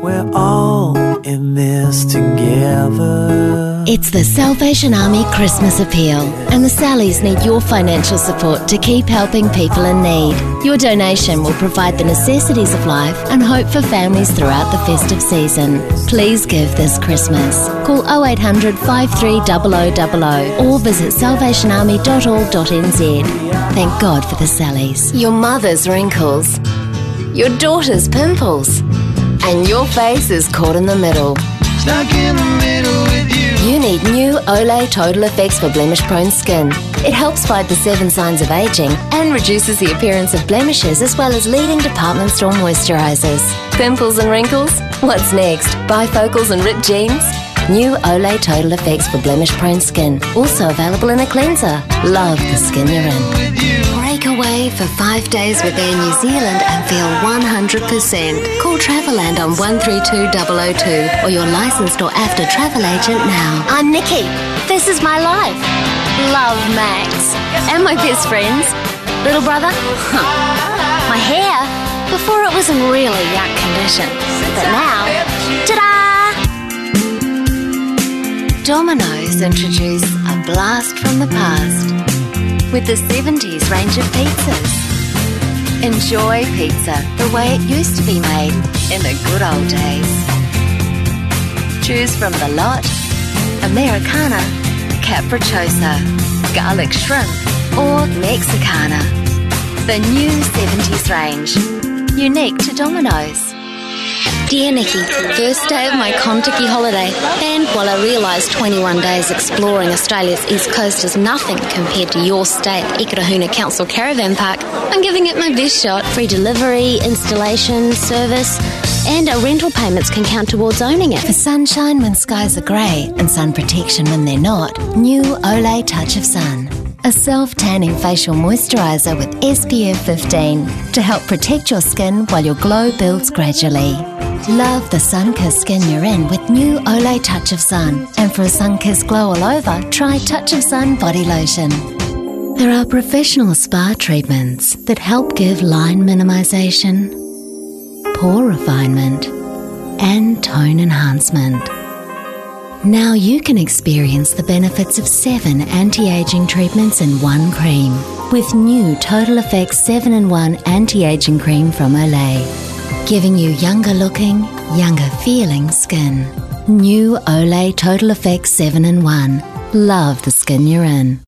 We're all in this together. It's the Salvation Army Christmas Appeal, and the Sallies need your financial support to keep helping people in need. Your donation will provide the necessities of life and hope for families throughout the festive season. Please give this Christmas. Call 0800 53 0000 or visit salvationarmy.org.nz. Thank God for the Sallies. Your mother's wrinkles, your daughter's pimples, and your face is caught in the middle. Stuck in the middle with you. You need new Olay Total Effects for blemish-prone skin. It helps fight the 7 signs of aging and reduces the appearance of blemishes, as well as leading department store moisturisers. Pimples and wrinkles? What's next? Bifocals and ripped jeans? New Olay Total Effects for blemish-prone skin. Also available in a cleanser. Love the skin you're in. Break away for 5 days with Air New Zealand and feel 100%. Call Travelland on 132002 or your licensed or AFTA travel agent now. I'm Nikki. This is my life. Love Max. And my best friends. Little brother? My hair? Before it was in really yuck condition. But now, ta-da! Domino's introduce a blast from the past with the 70s range of pizzas. Enjoy pizza the way it used to be made in the good old days. Choose from the lot, Americana, Capricciosa, garlic shrimp, or Mexicana. The new 70s range, unique to Domino's. Dear Nikki, first day of my Kontiki holiday, and while I realise 21 days exploring Australia's east coast is nothing compared to your state, Ikirahuna Council Caravan Park, I'm giving it my best shot. Free delivery, installation, service, and our rental payments can count towards owning it. For sunshine when skies are grey and sun protection when they're not, new Olay Touch of Sun. A self-tanning facial moisturiser with SPF 15 to help protect your skin while your glow builds gradually. Love the sun-kissed skin you're in with new Olay Touch of Sun. And for a sun-kissed glow all over, try Touch of Sun Body Lotion. There are professional spa treatments that help give line minimisation, pore refinement, and tone enhancement. Now you can experience the benefits of 7 anti-aging treatments in one cream with new Total Effects 7-in-1 Anti-Aging Cream from Olay, giving you younger looking, younger feeling skin. New Olay Total Effects 7-in-1. Love the skin you're in.